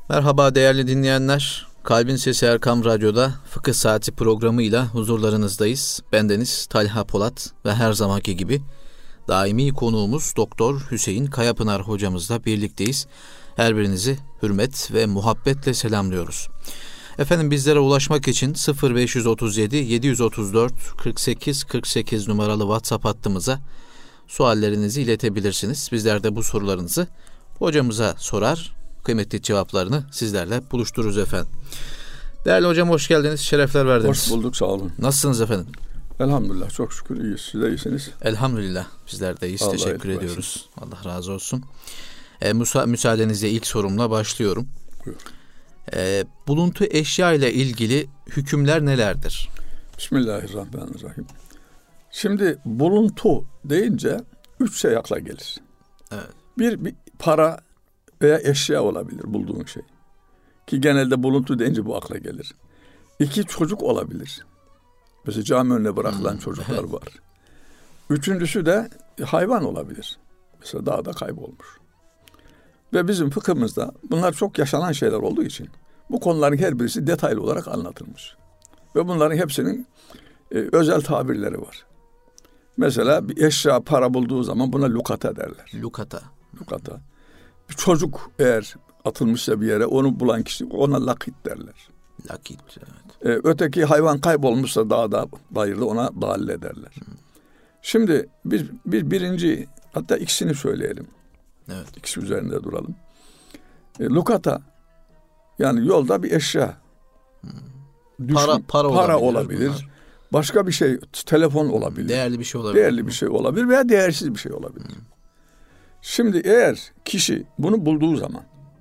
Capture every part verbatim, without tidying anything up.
Merhaba değerli dinleyenler. Kalbin Sesi Erkam Radyo'da Fıkıh Saati programıyla huzurlarınızdayız. Bendeniz Talha Polat ve her zamanki gibi daimi konuğumuz Doktor Hüseyin Kayapınar hocamızla birlikteyiz. Her birinizi hürmet ve muhabbetle selamlıyoruz. Efendim bizlere ulaşmak için sıfır beş otuz yedi yedi otuz dört kırk sekiz kırk sekiz numaralı WhatsApp hattımıza suallerinizi iletebilirsiniz. Bizler de bu sorularınızı hocamıza sorar, kıymetli cevaplarını sizlerle buluştururuz efendim. Değerli hocam hoş geldiniz, şerefler verdiniz. Hoş bulduk, sağ olun. Nasılsınız efendim? Elhamdülillah, çok şükür iyiyiz. Siz de iyisiniz. Elhamdülillah, bizler de iyiyiz. Allah teşekkür ediyoruz. Allah razı olsun. E, müsa- müsaadenizle ilk sorumla başlıyorum. Buyur. E, buluntu eşya ile ilgili hükümler nelerdir? Bismillahirrahmanirrahim. Şimdi buluntu deyince üç şey akla gelir. Evet. Bir, bir para veya eşya olabilir bulduğun şey. Ki genelde buluntu deyince bu akla gelir. İki, çocuk olabilir. Mesela cami önüne bırakılan hmm, çocuklar evet. var. Üçüncüsü de hayvan olabilir. Mesela dağda kaybolmuş. Ve bizim fıkhımızda bunlar çok yaşanan şeyler olduğu için bu konuların her birisi detaylı olarak anlatılmış. Ve bunların hepsinin e, özel tabirleri var. Mesela bir eşya, para bulduğu zaman buna lukata derler. Lukata. Lukata. Bir çocuk eğer atılmışsa bir yere onu bulan kişi ona lakit derler. Lakit, evet. Ee, öteki hayvan kaybolmuşsa dağda, bayırda ona dalle derler. Hmm. Şimdi biz, biz birinci, hatta ikisini söyleyelim. Evet. İkisi üzerinde duralım. E, lukata, yani yolda bir eşya. Hmm. Düşün, para, para, para olabilir. olabilir. Bunlar. Başka bir şey, telefon olabilir. Değerli bir şey olabilir. Değerli bir şey olabilir veya değersiz bir şey olabilir. Hmm. Şimdi eğer kişi bunu bulduğu zaman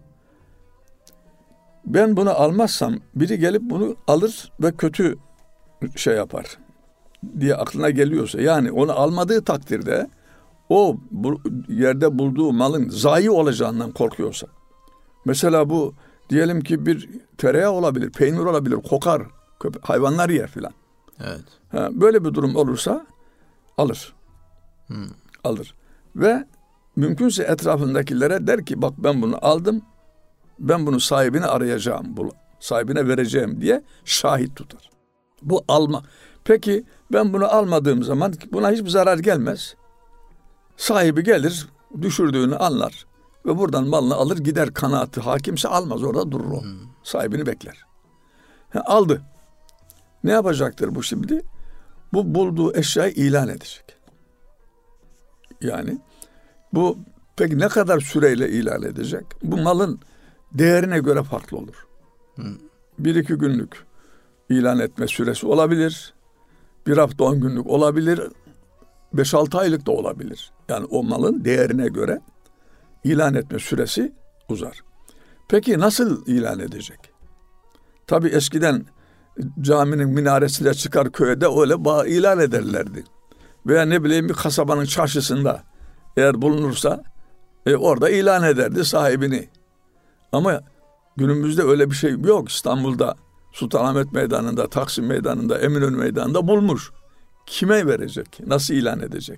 ben bunu almazsam biri gelip bunu alır ve kötü şey yapar diye aklına geliyorsa, yani onu almadığı takdirde o bu yerde bulduğu malın zayi olacağından korkuyorsa, mesela bu diyelim ki bir tereyağı olabilir, peynir olabilir, kokar, köpe- hayvanlar yer filan. Evet. Ha, böyle bir durum olursa alır. Hmm. Alır. Ve mümkünse etrafındakilere der ki bak ben bunu aldım, ben bunu sahibini arayacağım, bu sahibine vereceğim diye şahit tutar. Bu alma. Peki ben bunu almadığım zaman buna hiçbir zarar gelmez. Sahibi gelir, düşürdüğünü anlar ve buradan malını alır gider, kanaati hakimse almaz, orada durur o. Hmm. Sahibini bekler. Ha, aldı. Ne yapacaktır bu şimdi? Bu bulduğu eşyayı ilan edecek. Yani bu peki ne kadar süreyle ilan edecek? Bu malın değerine göre farklı olur. Hmm. Bir iki günlük ilan etme süresi olabilir. Bir hafta on günlük olabilir. Beş altı aylık da olabilir. Yani o malın değerine göre ilan etme süresi uzar. Peki nasıl ilan edecek? Tabii eskiden caminin minaresine çıkar köyde öyle bağ ilan ederlerdi. Veya ne bileyim bir kasabanın çarşısında eğer bulunursa e, orada ilan ederdi sahibini. Ama günümüzde öyle bir şey yok. İstanbul'da Sultanahmet Meydanı'nda, Taksim Meydanı'nda, Eminönü Meydanı'nda bulmuş. Kime verecek? Nasıl ilan edecek?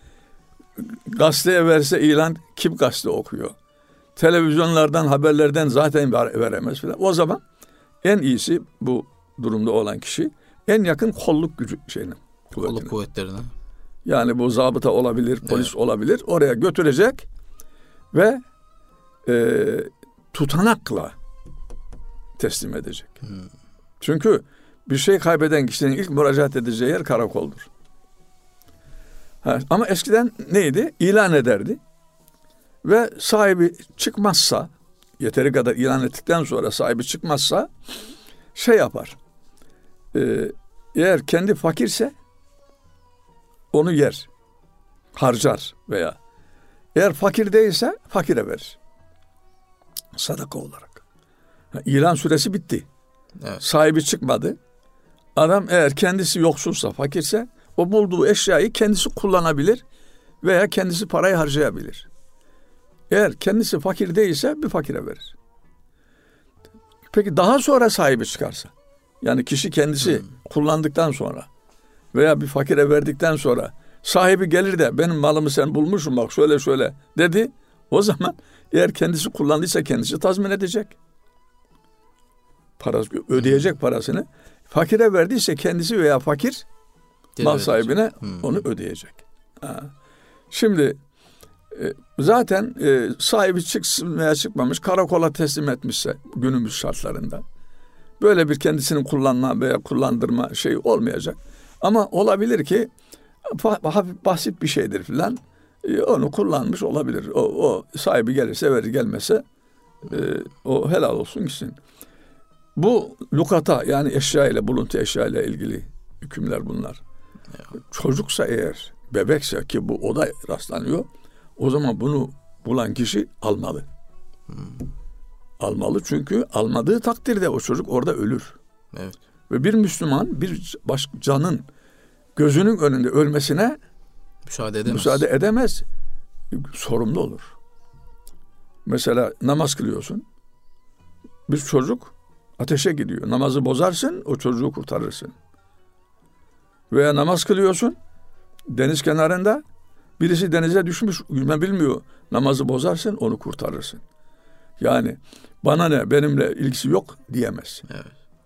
Gazeteye verse ilan, kim gazete okuyor? Televizyonlardan, haberlerden zaten veremez falan. O zaman en iyisi bu durumda olan kişi en yakın kolluk gücü şeyine. Kolluk kuvvetlerine. Yani bu zabıta olabilir, polis evet. olabilir. Oraya götürecek ve e, tutanakla teslim edecek. Hmm. Çünkü bir şey kaybeden kişinin ilk müracaat edeceği yer karakoldur. Ha, ama eskiden neydi? İlan ederdi. Ve sahibi çıkmazsa, yeteri kadar ilan ettikten sonra sahibi çıkmazsa şey yapar. Ee, eğer kendi fakirse onu yer, harcar veya eğer fakir değilse fakire verir. Sadaka olarak. Yani ilan süresi bitti. Evet. Sahibi çıkmadı. Adam eğer kendisi yoksulsa, fakirse o bulduğu eşyayı kendisi kullanabilir veya kendisi parayı harcayabilir. Eğer kendisi fakir değilse bir fakire verir. Peki daha sonra sahibi çıkarsa, yani kişi kendisi hmm. kullandıktan sonra veya bir fakire verdikten sonra sahibi gelir de benim malımı sen bulmuşsun bak şöyle şöyle dedi, o zaman eğer kendisi kullandıysa kendisi tazmin edecek. parası, ödeyecek parasını fakire verdiyse kendisi veya fakir Geri mal sahibine hmm. onu ödeyecek. Ha. Şimdi e, zaten e, sahibi çıksın veya çıkmamış karakola teslim etmişse günümüz şartlarında böyle bir kendisini kullanma veya kullandırma şeyi olmayacak. Ama olabilir ki hafif basit bir şeydir filan. E, onu kullanmış olabilir. O, o sahibi gelirse verir, gelmese e, o helal olsun gitsin. Bu lukata yani eşya ile buluntu eşya ile ilgili hükümler bunlar. Evet. Çocuksa eğer, bebekse ki bu o da rastlanıyor. O zaman bunu bulan kişi almalı. Hmm. Almalı çünkü almadığı takdirde o çocuk orada ölür. Evet. Ve bir Müslüman bir baş, canın gözünün önünde ölmesine müsaade edemez. müsaade edemez. Sorumlu olur. Mesela namaz kılıyorsun. Bir çocuk ateşe gidiyor. Namazı bozarsın, o çocuğu kurtarırsın. Veya namaz kılıyorsun, deniz kenarında birisi denize düşmüş, yüzme bilmiyor. Namazı bozarsın, onu kurtarırsın. Yani bana ne, benimle ilgisi yok diyemezsin. Evet.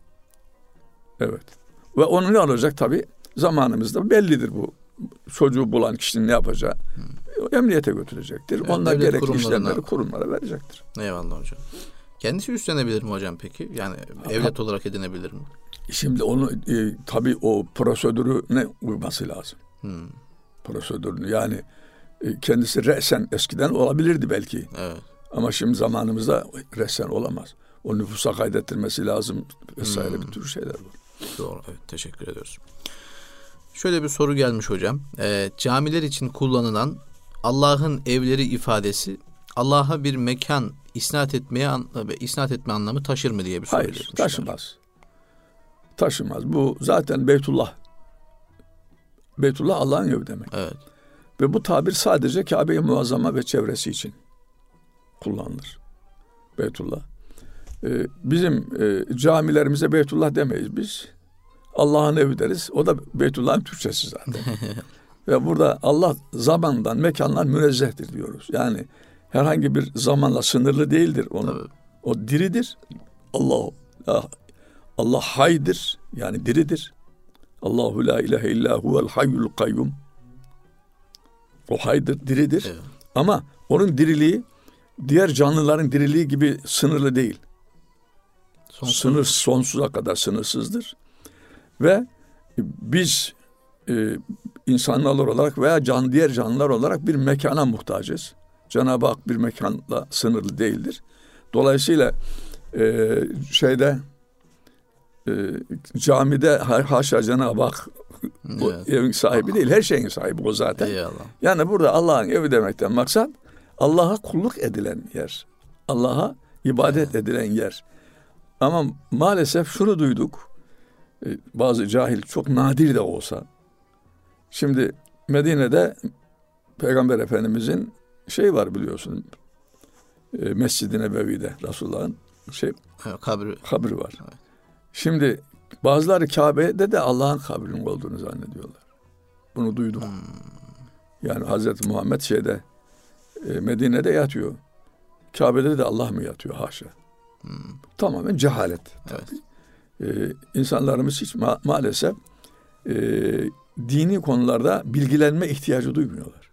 Evet. Ve onu ne olacak tabii? Zamanımızda bellidir bu. Çocuğu bulan kişinin ne yapacağı. Hmm. Emniyete götürecektir. Evet, onlar gerekli işlemleri kurumlara verecektir. Eyvallah hocam. Kendisi üstlenebilir mi hocam peki? Yani evlat olarak edinebilir mi? Şimdi onu e, tabii o prosedürü ne uyması lazım. Hmm. Prosedürünü yani e, kendisi resen eskiden olabilirdi belki. Evet. Ama şimdi zamanımızda resen olamaz. O nüfusa kaydettirmesi lazım vesaire hmm. bir tür şeyler var. Doğru. Evet, teşekkür ediyoruz. Şöyle bir soru gelmiş hocam. E, camiler için kullanılan Allah'ın evleri ifadesi Allah'a bir mekan isnat etmeye ve isnat etme anlamı taşır mı diye bir soru. Hayır, taşımaz. Taşımaz. Bu zaten Beytullah. Beytullah Allah'ın evi demek. Evet. Ve bu tabir sadece Kabe-i Muazzama ve çevresi için kullanılır. Beytullah. Ee, bizim e, camilerimize Beytullah demeyiz biz. Allah'ın evi deriz. O da Beytullah'ın Türkçesi zaten. Ve burada Allah zamandan, mekandan münezzehtir diyoruz. Yani herhangi bir zamanla sınırlı değildir onu. Tabii. O diridir. Allah Allah haydır. Yani diridir. Allahu la ilahe illa huvel hayyul kayyum. O haydır, diridir. Evet. Ama onun diriliği diğer canlıların diriliği gibi sınırlı değil. Sonsuz. Sınır sonsuza kadar sınırsızdır. Ve biz e, insanlar olarak veya can diğer canlılar olarak bir mekana muhtacız. Cenab-ı Hak bir mekanla sınırlı değildir. Dolayısıyla e, şeyde e, camide haşa Cenab-ı Hak o evet. evin sahibi değil, her şeyin sahibi o zaten. Eyvallah. Yani burada Allah'ın evi demekten maksat Allah'a kulluk edilen yer. Allah'a ibadet evet. edilen yer. Ama maalesef şunu duyduk. Bazı cahil çok nadir de olsa. Şimdi Medine'de Peygamber Efendimizin şey var biliyorsun. E, Mescid-i Nebevi'de Resulullah'ın şey evet, kabri. kabri var. Evet. Şimdi bazıları Kabe'de de Allah'ın kabrinin olduğunu zannediyorlar. Bunu duyduk. Hmm. Yani Hazreti Muhammed şeyde e, Medine'de yatıyor. Kabe'de de Allah mı yatıyor? Haşa. Hmm. Tamamen cehalet. Evet. Ee, insanlarımız hiç ma- maalesef e, dini konularda bilgilenme ihtiyacı duymuyorlar.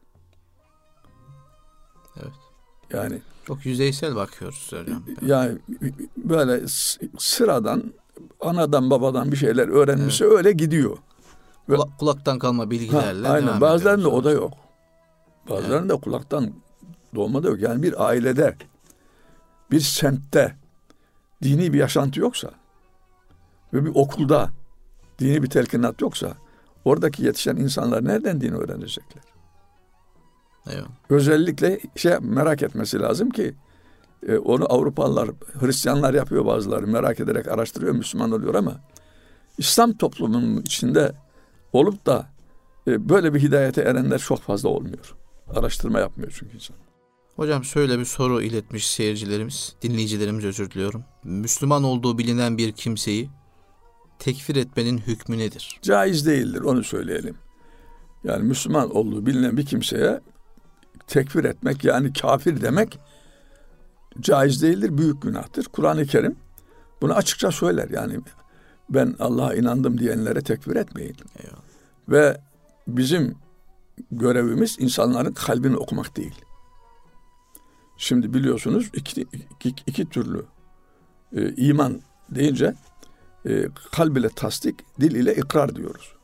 Evet. Yani çok yüzeysel bakıyoruz hocam. Yani böyle sıradan anadan babadan bir şeyler öğrenmişse evet. öyle gidiyor. Ve, Kula- kulaktan kalma bilgilerle. Ha, aynen. Bazılarında o da yok. Bazılarında evet. kulaktan doğma da yok. Yani bir ailede, bir semtte dini bir yaşantı yoksa ve bir okulda dini bir telkinat yoksa oradaki yetişen insanlar nereden dini öğrenecekler? Evet. Özellikle şey merak etmesi lazım ki e, onu Avrupalılar, Hristiyanlar yapıyor bazıları. Merak ederek araştırıyor, Müslüman oluyor ama İslam toplumunun içinde olup da e, böyle bir hidayete erenler çok fazla olmuyor. Araştırma yapmıyor çünkü insan. Hocam şöyle bir soru iletmiş seyircilerimiz, dinleyicilerimiz özür diliyorum. Müslüman olduğu bilinen bir kimseyi tekfir etmenin hükmü nedir? Caiz değildir, onu söyleyelim. Yani Müslüman olduğu bilinen bir kimseye tekfir etmek yani kafir demek caiz değildir, büyük günahtır. Kur'an-ı Kerim Bunu açıkça söyler yani. Ben Allah'a inandım diyenlere tekfir etmeyin. Eyvallah. Ve bizim görevimiz insanların kalbini okumak değil. Şimdi biliyorsunuz iki, iki, iki türlü e, iman deyince e, kalb ile tasdik, dil ile ikrar diyoruz.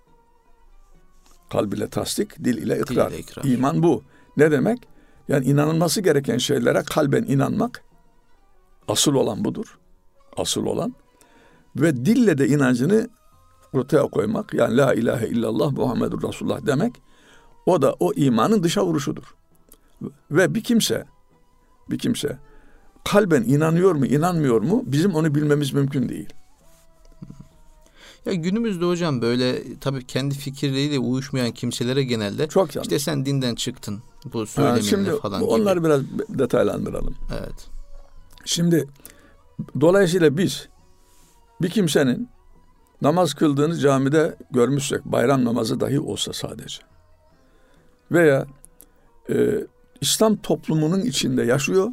Kalb ile tasdik, dil ile ikrar. Dil ile ikrar. İman bu. Ne demek? Yani inanılması gereken şeylere kalben inanmak asıl olan budur. Asıl olan. Ve dille de inancını ortaya koymak. Yani la ilahe illallah Muhammedur Resulullah demek. O da o imanın dışa vuruşudur. Ve bir kimse bir kimse kalben inanıyor mu, inanmıyor mu? Bizim onu bilmemiz mümkün değil. Ya günümüzde hocam böyle tabii kendi fikirleriyle uyuşmayan kimselere genelde çok işte sen dinden çıktın bu söyleminle şimdi falan onları gibi. biraz detaylandıralım. Evet. Şimdi dolayısıyla biz bir kimsenin namaz kıldığını camide görmüşsek, bayram namazı dahi olsa sadece veya e, İslam toplumunun içinde yaşıyor,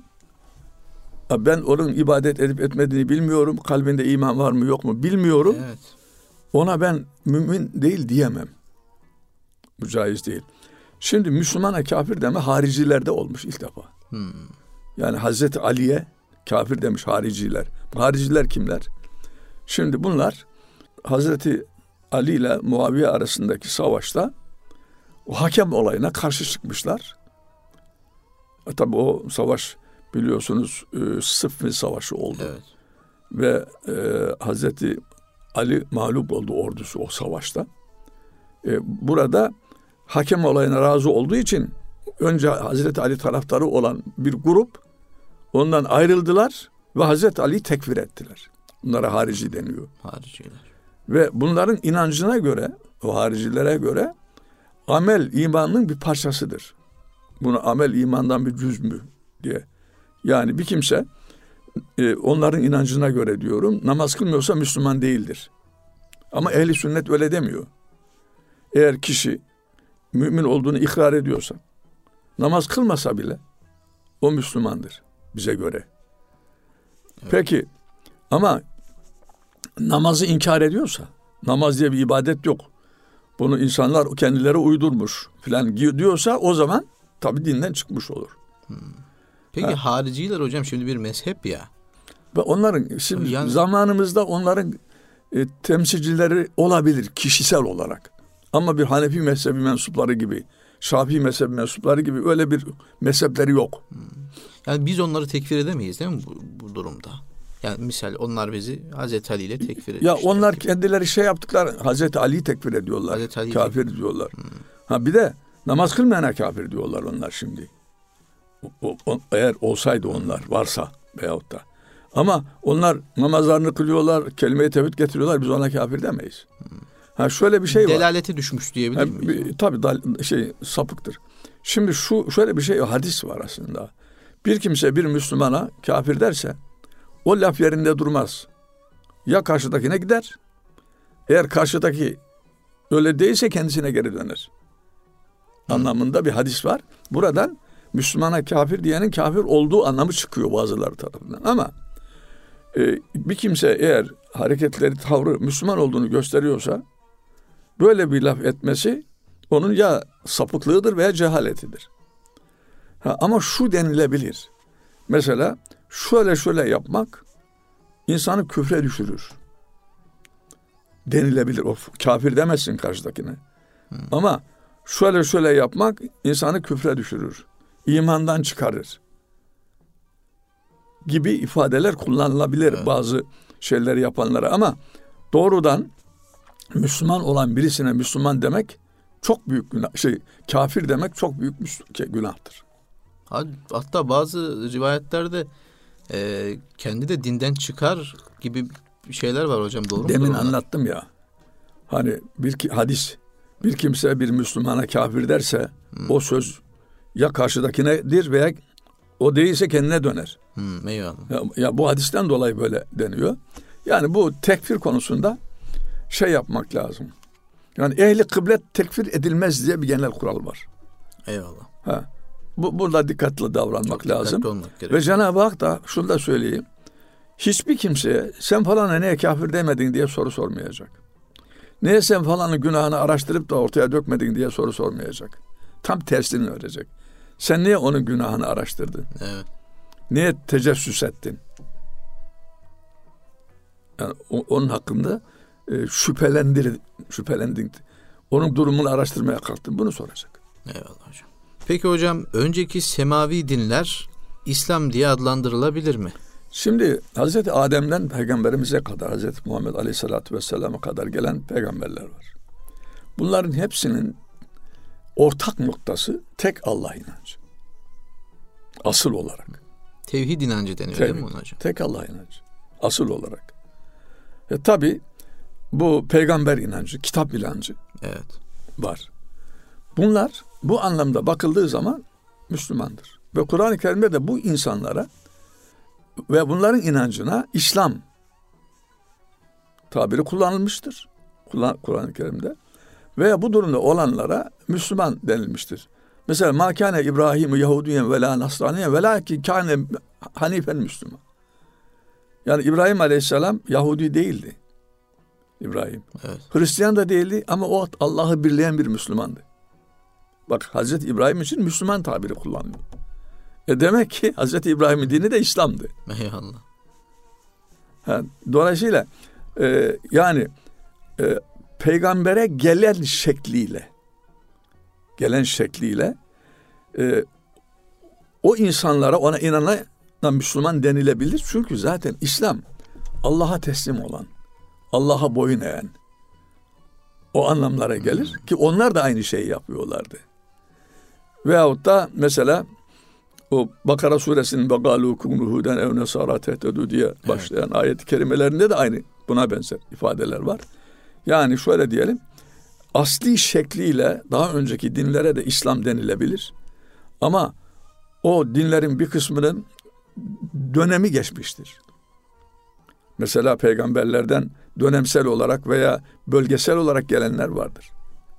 ben onun ibadet edip etmediğini bilmiyorum, kalbinde iman var mı yok mu bilmiyorum, evet. Ona ben mümin değil diyemem. Bu caiz değil. Şimdi Müslümana kafir deme haricilerde olmuş ilk defa. Hmm. Yani Hazreti Ali'ye kafir demiş hariciler. Bu hariciler kimler? Şimdi bunlar Hazreti Ali ile Muaviye arasındaki savaşta o hakem olayına karşı çıkmışlar. E, tabii o savaş biliyorsunuz e, Sıffin Savaşı oldu. Evet. Ve e, Hazreti Ali mağlup oldu ordusu o savaşta. E, burada hakem olayına razı olduğu için önce Hazreti Ali taraftarı olan bir grup ondan ayrıldılar ve Hazreti Ali'yi tekfir ettiler. Bunlara harici deniyor. Hariciler. Ve bunların inancına göre, o haricilere göre amel imanın bir parçasıdır. Bunu amel imandan bir cüz mü diye. Yani bir kimse e, onların inancına göre diyorum namaz kılmıyorsa Müslüman değildir. Ama ehli sünnet öyle demiyor. Eğer kişi mümin olduğunu ikrar ediyorsa, namaz kılmasa bile o Müslümandır bize göre. Evet. Peki ama namazı inkar ediyorsa, namaz diye bir ibadet yok, bunu insanlar kendileri uydurmuş filan diyorsa o zaman tabii dinden çıkmış olur. Hmm. Peki ha. hariciler hocam şimdi bir mezhep ya. Ve onların şimdi yani, zamanımızda onların e, temsilcileri olabilir kişisel olarak. Ama bir Hanefi mezhebi mensupları gibi, Şafii mezhebi mensupları gibi öyle bir mezhepleri yok. Hmm. Yani biz onları tekfir edemeyiz değil mi bu, bu durumda? Yani misal onlar bizi Hazreti Ali ile tekfir ediyor. Ya onlar tekfir. Kendileri şey yaptıklar, Hazreti Ali'yi tekfir ediyorlar. Hazreti Ali kafir tekfir. diyorlar. Hmm. Ha bir de namaz kılmayana kafir diyorlar onlar şimdi. O, o, eğer olsaydı onlar varsa veyahut da. Ama onlar namazlarını kılıyorlar, kelime-i tevhid getiriyorlar, biz ona kafir demeyiz. Hmm. Ha şöyle bir şey var. Delaleti düşmüş diyebilir ha, miyiz? Bir, tabii da, şey sapıktır. Şimdi şu şöyle bir şey hadis var aslında. Bir kimse bir Müslümana kafir derse o laf yerinde durmaz. Ya karşıdakine gider. Eğer karşıdaki öyle değilse kendisine geri döner. Hmm. Anlamında bir hadis var. Buradan Müslümana kafir diyenin kafir olduğu anlamı çıkıyor bazıları tarafından. Ama e, bir kimse eğer hareketleri, tavrı Müslüman olduğunu gösteriyorsa böyle bir laf etmesi onun ya sapıklığıdır veya cehaletidir. Ha, ama şu denilebilir. Mesela şöyle şöyle yapmak insanı küfre düşürür. Denilebilir. O kafir demezsin karşıdakine. Hmm. Ama şöyle şöyle yapmak insanı küfre düşürür. İmandan çıkarır. Gibi ifadeler kullanılabilir evet. bazı şeyleri yapanlara. Ama doğrudan Müslüman olan birisine Müslüman demek çok büyük günah. Şey, kafir demek çok büyük günahtır. Hatta bazı rivayetlerde e, kendi de dinden çıkar gibi şeyler var hocam, doğru mu? Demin anlattım ya. Hani bir hadis, bir kimse bir Müslümana kafir derse hmm. o söz ya karşıdakinedir veya o değilse kendine döner. Hmm, eyvallah. Ya, ya bu hadisten dolayı böyle deniyor. Yani bu tekfir konusunda şey yapmak lazım. Yani ehli kıblet tekfir edilmez diye bir genel kural var. Eyvallah. Ha. Bu burada dikkatli davranmak Çok lazım. Dikkatli Ve Cenab-ı Hak da şunu da söyleyeyim. hiçbir kimseye sen falana niye kafir demedin diye soru sormayacak. Niye sen falanın günahını araştırıp da ortaya dökmedin diye soru sormayacak. Tam tersini öğretecek. Sen niye onun günahını araştırdın? Evet. Niye tecessüs ettin? Yani o, onun hakkında e, şüphelendir, şüphelendin. Onun durumunu araştırmaya kalktın. Bunu soracak. Eyvallah hocam. Peki hocam, önceki semavi dinler İslam diye adlandırılabilir mi? Şimdi Hazreti Adem'den Peygamberimize kadar, Hazreti Muhammed Aleyhisselatü Vesselam'a kadar gelen peygamberler var. Bunların hepsinin ortak noktası tek Allah inancı. Asıl olarak. Tevhid inancı deniyor Tevhid, değil mi hocam? Tek Allah inancı. Asıl olarak. E tabi bu peygamber inancı, kitap inancı evet. var. Bunlar bu anlamda bakıldığı zaman Müslümandır. Ve Kur'an-ı Kerim'de de bu insanlara ve bunların inancına İslam tabiri kullanılmıştır. Kur'an-ı Kerim'de. Veya bu durumda olanlara Müslüman denilmiştir. Mesela ma kâne İbrahim Yahudiyen ve la Nasraniyen ve la ki kâne hanifen Müslüman. Yani İbrahim Aleyhisselam Yahudi değildi. İbrahim. Evet. Hristiyan da değildi ama o Allah'ı birleyen bir Müslümandı. Bak Hazreti İbrahim için Müslüman tabiri kullanılıyor. E demek ki Hazreti İbrahim'in dini de İslam'dı. Eyvallah. Ha, dolayısıyla e, yani e, peygambere gelen şekliyle gelen şekliyle e, o insanlara, ona inanana Müslüman denilebilir. Çünkü zaten İslam Allah'a teslim olan, Allah'a boyun eğen o anlamlara gelir ki onlar da aynı şeyi yapıyorlardı. Veyahut da mesela o Bakara suresinin "Bagalu kunu huden ev nesara tehtedu" diye başlayan evet. ayet-i kerimelerinde de aynı buna benzer ifadeler var. Yani şöyle diyelim, asli şekliyle daha önceki dinlere de İslam denilebilir. Ama o dinlerin bir kısmının dönemi geçmiştir. Mesela peygamberlerden dönemsel olarak veya bölgesel olarak gelenler vardır.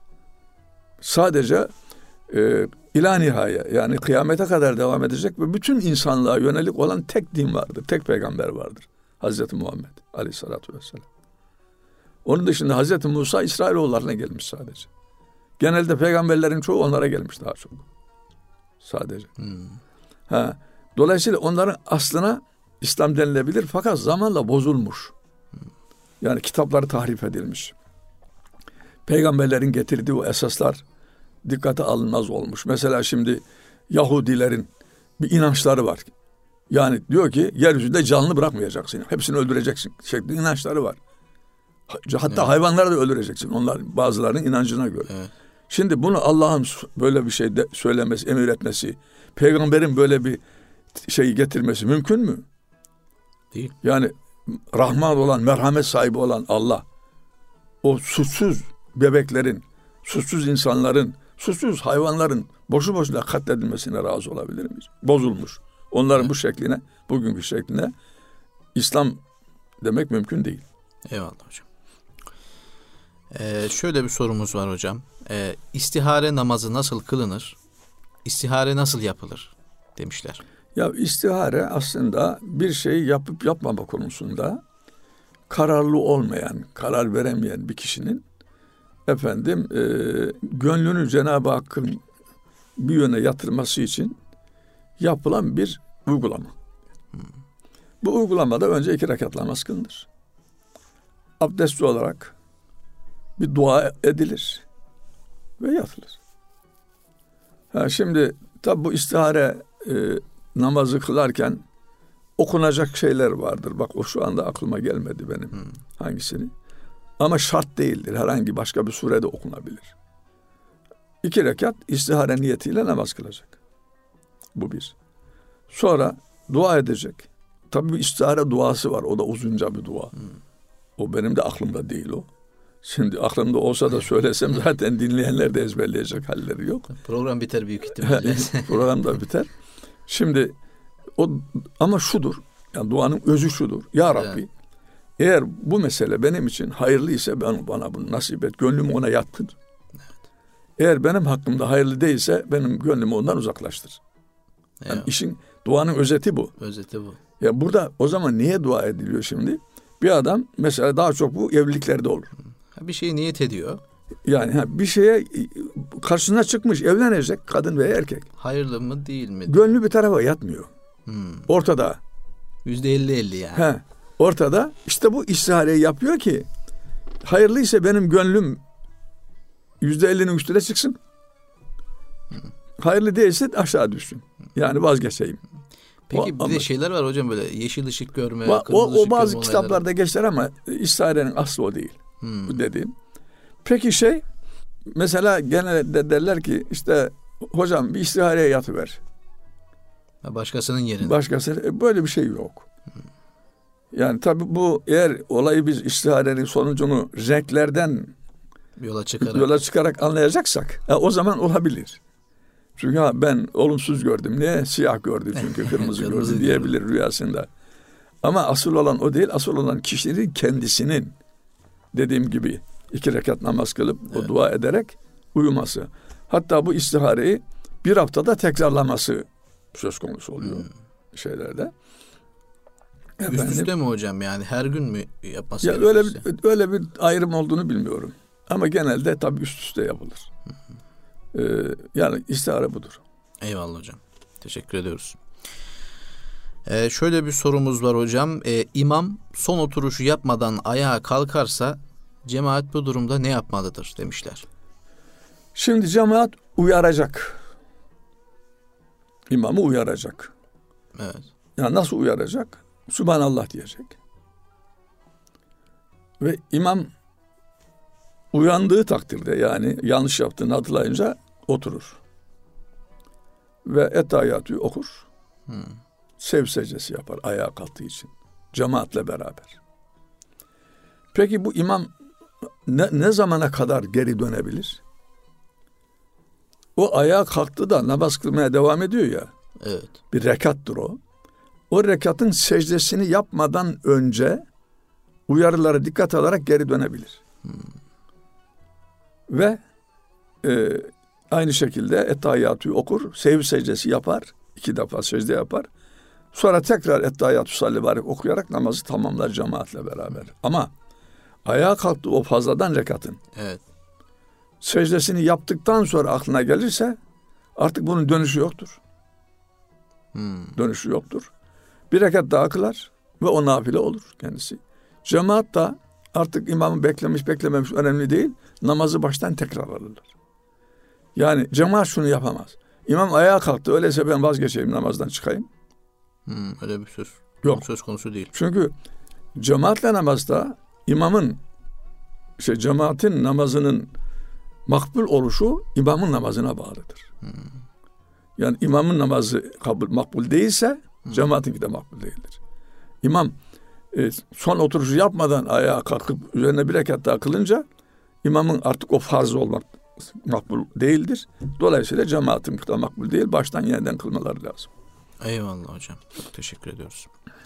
Sadece e, ila nihaya, yani kıyamete kadar devam edecek ve bütün insanlığa yönelik olan tek din vardır. Tek peygamber vardır. Hazreti Muhammed Aleyhisselatü Vesselam. Onun dışında Hazreti Musa İsrailoğullarına gelmiş sadece. Genelde peygamberlerin çoğu onlara gelmiş daha çok. Sadece. Hmm. Ha, dolayısıyla onların aslına İslam denilebilir fakat zamanla bozulmuş. Yani kitapları tahrif edilmiş. Peygamberlerin getirdiği o esaslar dikkate alınmaz olmuş. Mesela şimdi Yahudilerin bir inançları var. Yani diyor ki yeryüzünde canlı bırakmayacaksın. Hepsini öldüreceksin şeklinde inançları var. Hatta evet. hayvanları da öldüreceksin. Onlar bazılarının inancına göre. Evet. Şimdi bunu Allah'ın böyle bir şey de söylemesi, emir etmesi, peygamberin böyle bir şeyi getirmesi mümkün mü? Değil. Yani Rahman olan, merhamet sahibi olan Allah, o suçsuz bebeklerin, suçsuz insanların, suçsuz hayvanların boşu boşuna katledilmesine razı olabilir miyiz? Bozulmuş. Onların evet. bu şekline, bugünkü şekline İslam demek mümkün değil. Eyvallah hocam. Ee, şöyle bir sorumuz var hocam. Ee, istihare namazı nasıl kılınır? İstihare nasıl yapılır? Demişler. Ya istihare aslında bir şeyi yapıp yapmama konusunda kararlı olmayan, karar veremeyen bir kişinin efendim e, gönlünü Cenab-ı Hakk'ın bir yöne yatırması için yapılan bir uygulama. Hmm. Bu uygulamada önce iki rekat namaz kılınır. Abdestli olarak bir dua edilir ve yatılır. Ha şimdi tabi bu istihare e, namazı kılarken okunacak şeyler vardır. Bak o şu anda aklıma gelmedi benim hmm. hangisini. Ama şart değildir. Herhangi başka bir surede okunabilir. İki rekat istihare niyetiyle namaz kılacak. Bu bir. Sonra dua edecek. Tabii bir istihare duası var. O da uzunca bir dua. Hmm. O benim de aklımda değil o. Şimdi aklımda olsa da söylesem zaten dinleyenler de ezberleyecek halleri yok. Program biter büyük ihtimalle. Program da biter. Şimdi o ama şudur. Yani duanın özü şudur. Ya Rabbi, evet. eğer bu mesele benim için hayırlı ise ben bana bunu nasip et. Gönlümü ona yattır. Evet. Eğer benim hakkımda hayırlı değilse benim gönlümü ondan uzaklaştır. Yani işin, duanın özeti bu. Özeti bu. Ya burada o zaman niye dua ediliyor şimdi? Bir adam mesela daha çok bu evliliklerde olur. Bir şeye niyet ediyor. Yani ha, bir şeye karşısına çıkmış, evlenecek kadın veya erkek. Hayırlı mı değil mi? Gönlü bir tarafa yatmıyor. Hmm. Ortada. Yüzde elli elli yani. He, ortada. İşte bu istihareyi yapıyor ki hayırlıysa benim gönlüm yüzde ellinin üstüne çıksın. Hmm. Hayırlı değilse aşağı düşsün. Yani vazgeçeyim. Peki o, bir ama, de şeyler var hocam, böyle yeşil ışık görme, va, kırmızı o, ışık o bazı görme kitaplarda olayları geçer ama istiharenin aslı o değil. Hmm. Bu dediğim. Peki şey, mesela genelde derler ki işte hocam bir istihareye yatıver. Başkasının yerine. Başkası, böyle bir şey yok. Hmm. Yani tabii bu, eğer olayı biz istiharenin sonucunu renklerden yola çıkarak, yola çıkarak anlayacaksak ya o zaman olabilir. Çünkü ha, ben olumsuz gördüm. Niye? Siyah gördü çünkü kırmızı gördü diyebilir rüyasında. Ama asıl olan o değil. Asıl olan kişinin kendisinin, dediğim gibi iki rekat namaz kılıp evet. o dua ederek uyuması. Hatta bu istihareyi bir haftada tekrarlaması söz konusu oluyor hmm. şeylerde. Efendim, üst üste mi hocam, yani her gün mü yapması ya öyle bir, öyle bir ayrım olduğunu bilmiyorum. Ama genelde tabii üst üste yapılır. Hı hı. Ee, yani istihare budur. Eyvallah hocam. Teşekkür ediyoruz. Ee, şöyle bir sorumuz var hocam. Ee, imam son oturuşu yapmadan ayağa kalkarsa cemaat bu durumda ne yapmalıdır demişler. Şimdi cemaat uyaracak. İmamı uyaracak. Evet. Yani nasıl uyaracak? Subhanallah diyecek. Ve imam uyandığı takdirde, yani yanlış yaptığını hatırlayınca oturur. Ve ettehiyatü okur. Hmm. Sev secdesi yapar ayağa kalktığı için. Cemaatle beraber. Peki bu imam ne, ne zamana kadar geri dönebilir? O ayağa kalktı da namaz kılmaya devam ediyor ya. Evet. Bir rekattır o. O rekatın secdesini yapmadan önce uyarılara dikkat alarak geri dönebilir. Hmm. Ve e, aynı şekilde ettehiyatü okur, sev secdesi yapar, iki defa secde yapar. Sonra tekrar ettehiyatü salli okuyarak namazı tamamlar cemaatle beraber. Ama ayağa kalktı o fazladan rekatın. Evet. Secdesini yaptıktan sonra aklına gelirse artık bunun dönüşü yoktur. Hmm. Dönüşü yoktur. Bir rekat daha kılar ve o nafile olur kendisi. Cemaat da artık imamı beklemiş beklememiş önemli değil. Namazı baştan tekrar alırlar. Yani cemaat şunu yapamaz. İmam ayağa kalktı, öyleyse ben vazgeçeyim, namazdan çıkayım. Hmm, öyle bir söz. Yok. Söz konusu değil. Çünkü cemaatle namazda imamın şey cemaatin namazının makbul oluşu imamın namazına bağlıdır. Hmm. Yani imamın namazı kabul makbul değilse hmm. cemaatinki de makbul değildir. İmam e, son oturuşu yapmadan ayağa kalkıp üzerine bir rekat daha kılınca imamın artık o farz olmak makbul değildir. Dolayısıyla cemaatin de makbul değil. Baştan yeniden kılmaları lazım. Eyvallah hocam. Çok teşekkür ediyoruz.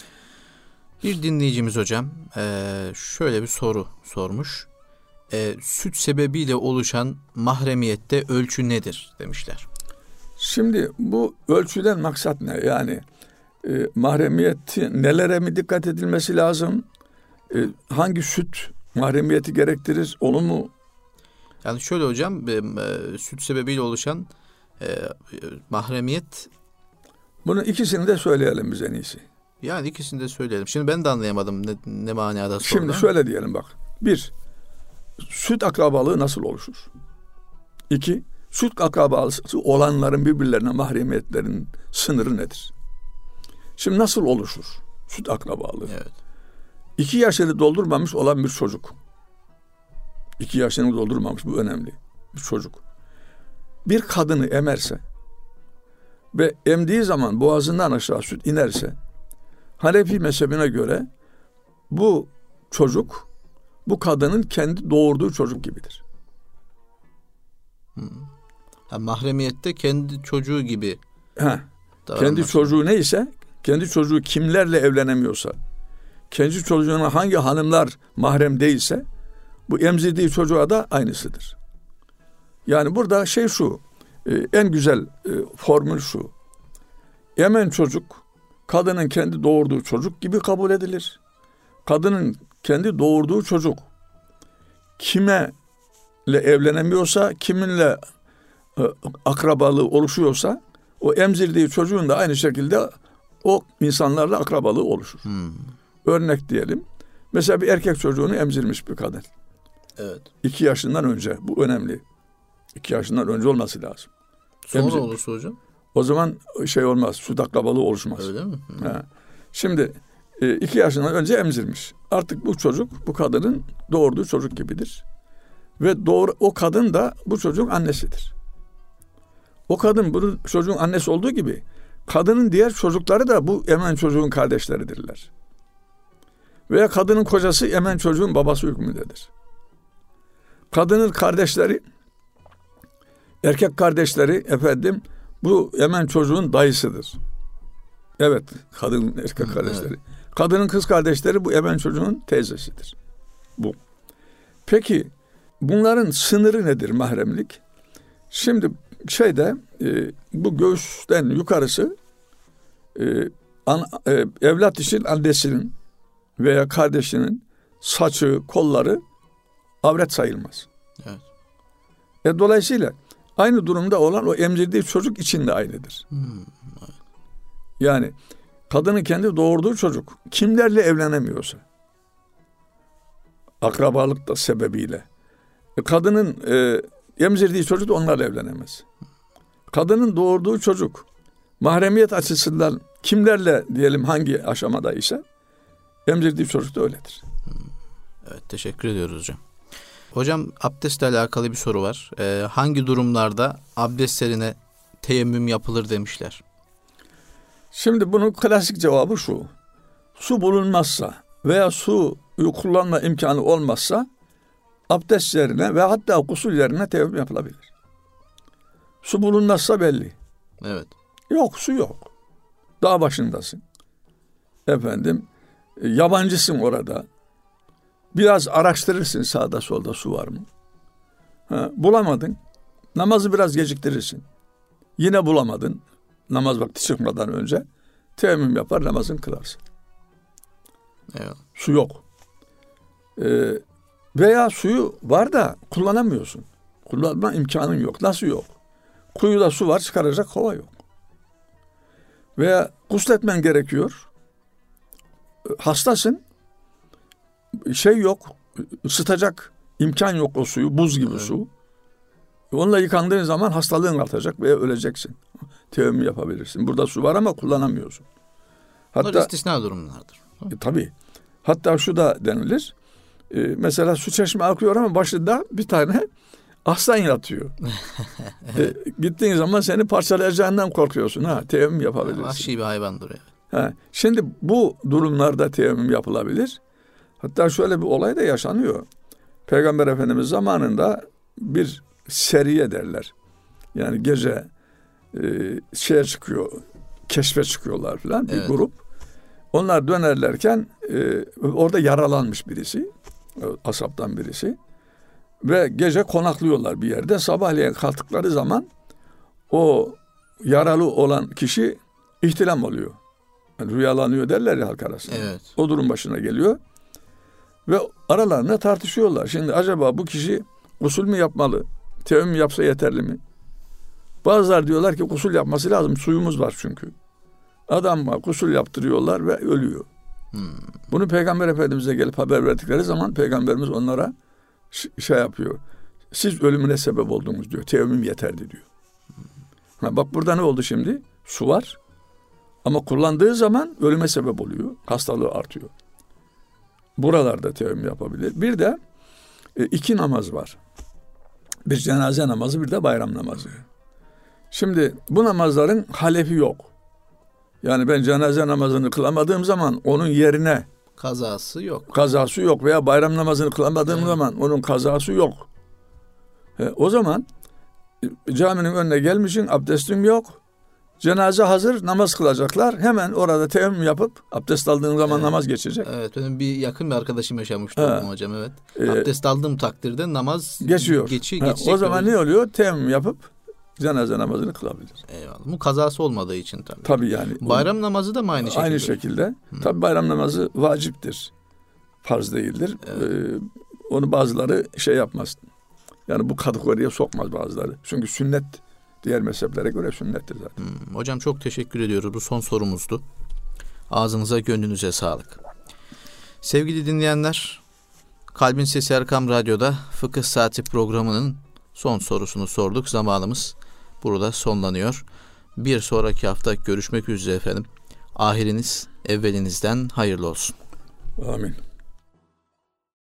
Bir dinleyicimiz hocam e, şöyle bir soru sormuş. E, süt sebebiyle oluşan mahremiyette ölçü nedir demişler. Şimdi bu ölçüden maksat ne? Yani e, mahremiyeti nelere mi dikkat edilmesi lazım? E, hangi süt mahremiyeti gerektirir? Onu mu? Yani şöyle hocam, e, süt sebebiyle oluşan e, mahremiyet. Bunun ikisini de söyleyelim biz en iyisi. Yani ikisini de söyleyelim. Şimdi ben de anlayamadım ne, ne manada sorun. Şimdi şöyle diyelim bak. Bir, süt akrabalığı nasıl oluşur? İki, süt akrabalığı olanların birbirlerine mahremiyetlerin sınırı nedir? Şimdi nasıl oluşur süt akrabalığı? Evet. İki yaşını doldurmamış olan bir çocuk. İki yaşını doldurmamış, bu önemli. Bir çocuk. Bir kadını emerse ve emdiği zaman boğazından aşağı süt inerse, Hanefi mezhebine göre bu çocuk bu kadının kendi doğurduğu çocuk gibidir. Hmm. Ha, mahremiyette kendi çocuğu gibi. Ha, kendi çocuğu neyse, kendi çocuğu kimlerle evlenemiyorsa, kendi çocuğuna hangi hanımlar mahrem değilse, bu emzirdiği çocuğa da aynısıdır. Yani burada şey şu, en güzel formül şu. emen çocuk kadının kendi doğurduğu çocuk gibi kabul edilir. Kadının kendi doğurduğu çocuk kime ile evlenemiyorsa, kiminle e, akrabalığı oluşuyorsa, o emzirdiği çocuğun da aynı şekilde o insanlarla akrabalığı oluşur. Hmm. Örnek diyelim. Mesela bir erkek çocuğunu emzirmiş bir kadın. Evet. İki yaşından önce. Bu önemli. İki yaşından önce olması lazım. Sonra Emzir. olursa hocam? O zaman şey olmaz. Süt akrabalığı oluşmaz. Öyle mi? Hmm. Ha. Şimdi iki yaşından önce emzirmiş. Artık bu çocuk bu kadının doğurduğu çocuk gibidir. Ve doğru, o kadın da bu çocuğun annesidir. O kadın bu çocuğun annesi olduğu gibi kadının diğer çocukları da bu emen çocuğun kardeşleridirler. Veya kadının kocası emen çocuğun babası hükmündedir. Kadının kardeşleri, erkek kardeşleri efendim bu emen çocuğun dayısıdır. Evet, kadının erkek kardeşleri. Evet. Kadının kız kardeşleri bu emen çocuğun teyzesidir. Bu. Peki bunların sınırı nedir mahremlik? Şimdi şeyde e, bu göğüsten yukarısı e, an, e, evlat için annesinin veya kardeşinin saçı, kolları avret sayılmaz. Evet. E, dolayısıyla aynı durumda olan o emzirdiği çocuk için de aynıdır. Hmm. Evet. Yani kadının kendi doğurduğu çocuk kimlerle evlenemiyorsa, akrabalık da sebebiyle, e, kadının e, emzirdiği çocuk da onlarla evlenemez. Kadının doğurduğu çocuk mahremiyet açısından kimlerle diyelim hangi aşamada ise emzirdiği çocuk da öyledir. Evet, teşekkür ediyoruz hocam. Hocam abdestle alakalı bir soru var. Ee, hangi durumlarda abdestlerine teyemmüm yapılır demişler. Şimdi bunun klasik cevabı şu. Su bulunmazsa veya suyu kullanma imkanı olmazsa abdestlerine ve hatta gusüllerine teyemmüm yapılabilir. Su bulunmazsa belli. Evet. Yok, su yok. Dağ başındasın. Efendim, yabancısın orada. Biraz araştırırsın sağda solda su var mı? Ha, bulamadın. Namazı biraz geciktirirsin. Yine bulamadın. Namaz vakti çıkmadan önce teyemmüm yapar, namazını kılarsın. Evet. Su yok. Ee, veya suyu var da kullanamıyorsun. Kullanma imkanın yok. Nasıl yok? Kuyuda su var, çıkaracak kova yok. Veya gusletmen gerekiyor. Hastasın. Şey yok. Isıtacak imkan yok o suyu. Buz gibi evet. su. Onunla yıkandığın zaman hastalığın artacak veya öleceksin. Teyemmüm yapabilirsin. Burada su var ama kullanamıyorsun. Hatta bunlar istisna durumlardır. E, tabii. Hatta şu da denilir. E, mesela su çeşme akıyor ama başında bir tane aslan yatıyor. evet. e, gittiğin zaman seni parçalayacağından korkuyorsun. Ha, teyemmüm yapabilirsin. Vahşi bir hayvandır. Evet. Ha, şimdi bu durumlarda teyemmüm yapılabilir. Hatta şöyle bir olay da yaşanıyor. Peygamber Efendimiz zamanında bir seriye derler. Yani gece e, şeye çıkıyor, keşfe çıkıyorlar falan bir evet. grup. Onlar dönerlerken e, orada yaralanmış birisi, asaptan birisi. Ve gece konaklıyorlar bir yerde. Sabahleyin kalktıkları zaman o yaralı olan kişi ihtilam oluyor. Yani rüyalanıyor derler ya halk arasında. Evet. O durum başına geliyor. Ve aralarında tartışıyorlar. Şimdi acaba bu kişi gusül mü yapmalı? Teyemmüm yapsa yeterli mi? Bazılar diyorlar ki gusül yapması lazım. Suyumuz var çünkü. Adam var, gusül yaptırıyorlar ve ölüyor. Hmm. Bunu Peygamber Efendimiz'e gelip haber verdikleri zaman Peygamberimiz onlara şey yapıyor. Siz ölümüne sebep oldunuz diyor. Teyemmüm yeterli diyor. Hmm. Ha, bak burada ne oldu şimdi? Su var. Ama kullandığı zaman ölüme sebep oluyor. Hastalığı artıyor. Buralarda teyemmüm yapabilir. Bir de e, iki namaz var. Bir cenaze namazı, bir de bayram namazı. Şimdi bu namazların halefi yok. Yani ben cenaze namazını kılamadığım zaman onun yerine kazası yok. Kazası yok veya bayram namazını kılamadığım evet. zaman onun kazası yok. E, o zaman caminin önüne gelmişsin, abdestin yok. Cenaze hazır, namaz kılacaklar. Hemen orada teyemmüm yapıp abdest aldığın zaman evet. namaz geçecek. Evet, benim bir yakın bir arkadaşım yaşamıştı evet. hocam evet. Ee, abdest aldığım takdirde namaz geçiyor. Geçi, ha, o zaman ne oluyor? Teyemmüm yapıp cenaze namazını kılabilir. Eyvallah. Bu kazası olmadığı için tabii. Tabii yani. Bayram namazı da mı aynı şekilde? Aynı şekilde. Hı. Tabii bayram namazı vaciptir. Farz değildir. Evet. Ee, onu bazıları şey yapmaz. Yani bu kategoriye sokmaz bazıları. Çünkü sünnet, diğer mezheplere göre sünnettir zaten. Hmm, hocam çok teşekkür ediyoruz. Bu son sorumuzdu. Ağzınıza, gönlünüze sağlık. Sevgili dinleyenler, Kalbin Sesi Erkam Radyo'da Fıkıh Saati programının son sorusunu sorduk. Zamanımız burada sonlanıyor. Bir sonraki hafta görüşmek üzere efendim. Ahiriniz evvelinizden hayırlı olsun. Amin.